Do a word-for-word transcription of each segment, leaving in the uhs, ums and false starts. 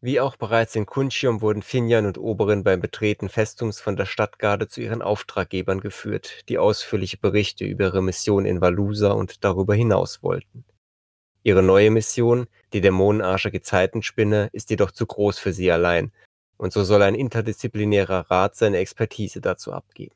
Wie auch bereits in Kuntium wurden Finian und Oberin beim Betreten Festums von der Stadtgarde zu ihren Auftraggebern geführt, die ausführliche Berichte über ihre Mission in Valusa und darüber hinaus wollten. Ihre neue Mission, die dämonenarche Gezeitenspinne, ist jedoch zu groß für sie allein, und so soll ein interdisziplinärer Rat seine Expertise dazu abgeben.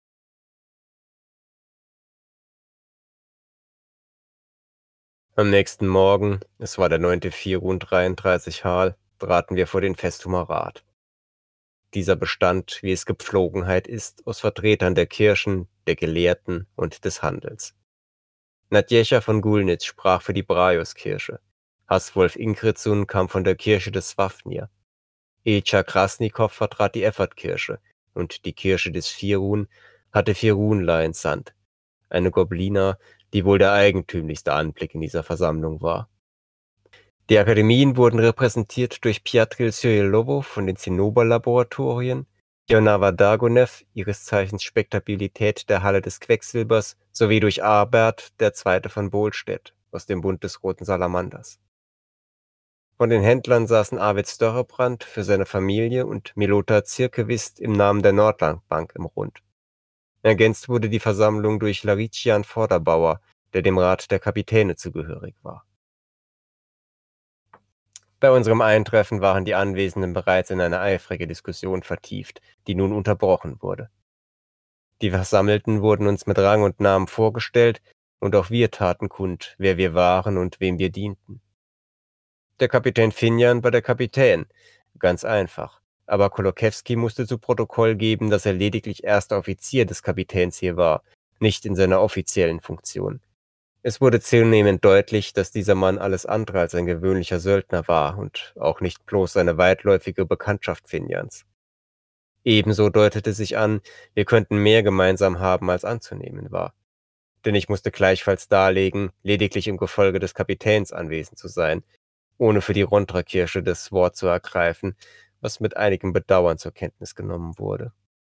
Am nächsten Morgen, es war der neunte Firun dreiunddreißig Hal, traten wir vor den Festumer Rat. Dieser bestand, wie es Gepflogenheit ist, aus Vertretern der Kirchen, der Gelehrten und des Handels. Nadjescha von Gulnitz sprach für die Brajos-Kirche. Haswolf Ingridsun kam von der Kirche des Swafnir. Ilcha Krasnikow vertrat die Effert-Kirche, und die Kirche des Firun hatte Firunla entsandt, eine Goblina, die wohl der eigentümlichste Anblick in dieser Versammlung war. Die Akademien wurden repräsentiert durch Pjatril Cyrilowo von den Zinnober-Laboratorien, Jonava Dagonev, ihres Zeichens Spektabilität der Halle des Quecksilbers, sowie durch Arbert, der Zweite von Bohlstedt, aus dem Bund des Roten Salamanders. Von den Händlern saßen Arvid Störrebrand für seine Familie und Milota Zirkewist im Namen der Nordlandbank im Rund. Ergänzt wurde die Versammlung durch Larician Vorderbauer, der dem Rat der Kapitäne zugehörig war. Bei unserem Eintreffen waren die Anwesenden bereits in eine eifrige Diskussion vertieft, die nun unterbrochen wurde. Die Versammelten wurden uns mit Rang und Namen vorgestellt, und auch wir taten kund, wer wir waren und wem wir dienten. Der Kapitän Finian war der Kapitän, ganz einfach, aber Kolokewski musste zu Protokoll geben, dass er lediglich erster Offizier des Kapitäns hier war, nicht in seiner offiziellen Funktion. Es wurde zunehmend deutlich, dass dieser Mann alles andere als ein gewöhnlicher Söldner war und auch nicht bloß eine weitläufige Bekanntschaft Finians. Ebenso deutete sich an, wir könnten mehr gemeinsam haben, als anzunehmen war. Denn ich musste gleichfalls darlegen, lediglich im Gefolge des Kapitäns anwesend zu sein, ohne für die Rondra-Kirche das Wort zu ergreifen, was mit einigem Bedauern zur Kenntnis genommen wurde.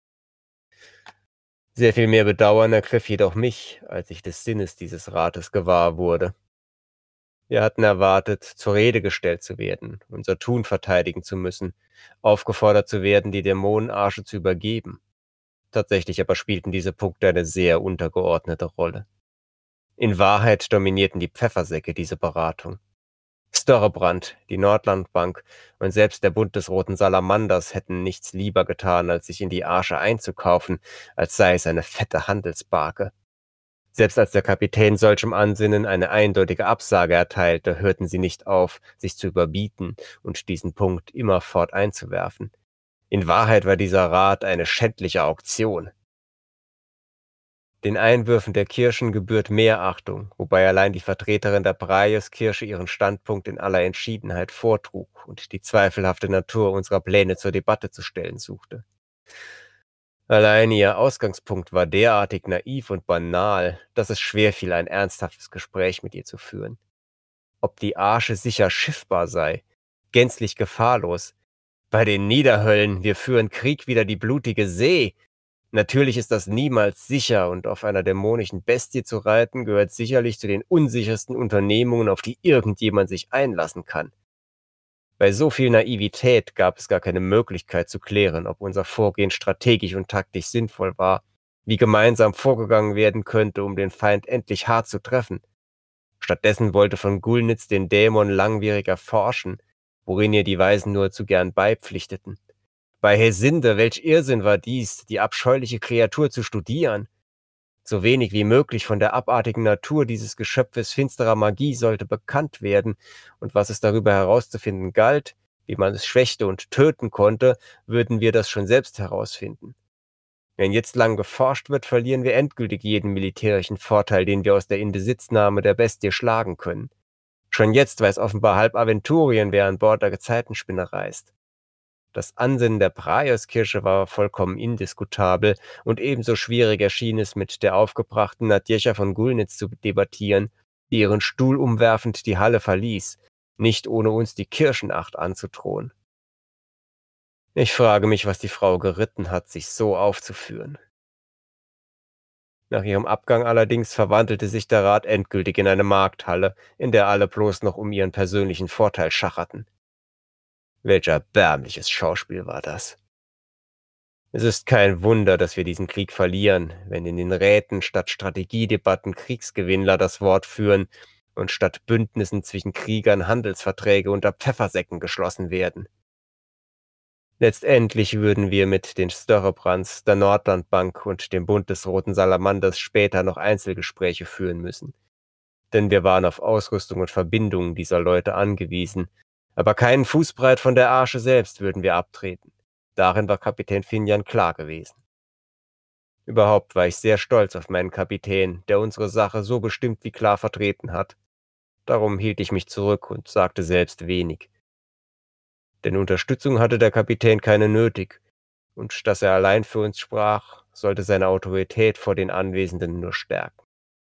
Sehr viel mehr Bedauern ergriff jedoch mich, als ich des Sinnes dieses Rates gewahr wurde. Wir hatten erwartet, zur Rede gestellt zu werden, unser Tun verteidigen zu müssen, aufgefordert zu werden, die Dämonenarsche zu übergeben. Tatsächlich aber spielten diese Punkte eine sehr untergeordnete Rolle. In Wahrheit dominierten die Pfeffersäcke diese Beratung. Störrebrand, die Nordlandbank und selbst der Bund des Roten Salamanders hätten nichts lieber getan, als sich in die Arsche einzukaufen, als sei es eine fette Handelsbarke. Selbst als der Kapitän solchem Ansinnen eine eindeutige Absage erteilte, hörten sie nicht auf, sich zu überbieten und diesen Punkt immerfort einzuwerfen. In Wahrheit war dieser Rat eine schändliche Auktion. Den Einwürfen der Kirchen gebührt mehr Achtung, wobei allein die Vertreterin der Brajos-Kirche ihren Standpunkt in aller Entschiedenheit vortrug und die zweifelhafte Natur unserer Pläne zur Debatte zu stellen suchte. Allein ihr Ausgangspunkt war derartig naiv und banal, dass es schwer fiel, ein ernsthaftes Gespräch mit ihr zu führen. Ob die Arsche sicher schiffbar sei, gänzlich gefahrlos. Bei den Niederhöllen, wir führen Krieg wider die blutige See. Natürlich ist das niemals sicher, und auf einer dämonischen Bestie zu reiten, gehört sicherlich zu den unsichersten Unternehmungen, auf die irgendjemand sich einlassen kann. Bei so viel Naivität gab es gar keine Möglichkeit zu klären, ob unser Vorgehen strategisch und taktisch sinnvoll war, wie gemeinsam vorgegangen werden könnte, um den Feind endlich hart zu treffen. Stattdessen wollte von Gulnitz den Dämon langwierig erforschen, worin ihr die Weisen nur zu gern beipflichteten. Bei Hesinde, welch Irrsinn war dies, die abscheuliche Kreatur zu studieren! So wenig wie möglich von der abartigen Natur dieses Geschöpfes finsterer Magie sollte bekannt werden, und was es darüber herauszufinden galt, wie man es schwächte und töten konnte, würden wir das schon selbst herausfinden. Wenn jetzt lang geforscht wird, verlieren wir endgültig jeden militärischen Vorteil, den wir aus der Inbesitznahme der Bestie schlagen können. Schon jetzt weiß offenbar halb Aventurien, wer an Bord der Gezeitenspinne reist. Das Ansinnen der Brajos-Kirche war vollkommen indiskutabel, und ebenso schwierig erschien es, mit der aufgebrachten Nadjescha von Gulnitz zu debattieren, die ihren Stuhl umwerfend die Halle verließ, nicht ohne uns die Kirchenacht anzudrohen. Ich frage mich, was die Frau geritten hat, sich so aufzuführen. Nach ihrem Abgang allerdings verwandelte sich der Rat endgültig in eine Markthalle, in der alle bloß noch um ihren persönlichen Vorteil schacherten. Welch erbärmliches Schauspiel war das. Es ist kein Wunder, dass wir diesen Krieg verlieren, wenn in den Räten statt Strategiedebatten Kriegsgewinnler das Wort führen und statt Bündnissen zwischen Kriegern Handelsverträge unter Pfeffersäcken geschlossen werden. Letztendlich würden wir mit den Störrebrands, der Nordlandbank und dem Bund des Roten Salamanders später noch Einzelgespräche führen müssen. Denn wir waren auf Ausrüstung und Verbindungen dieser Leute angewiesen, aber keinen Fußbreit von der Arche selbst würden wir abtreten. Darin war Kapitän Finian klar gewesen. Überhaupt war ich sehr stolz auf meinen Kapitän, der unsere Sache so bestimmt wie klar vertreten hat. Darum hielt ich mich zurück und sagte selbst wenig. Denn Unterstützung hatte der Kapitän keine nötig, und dass er allein für uns sprach, sollte seine Autorität vor den Anwesenden nur stärken.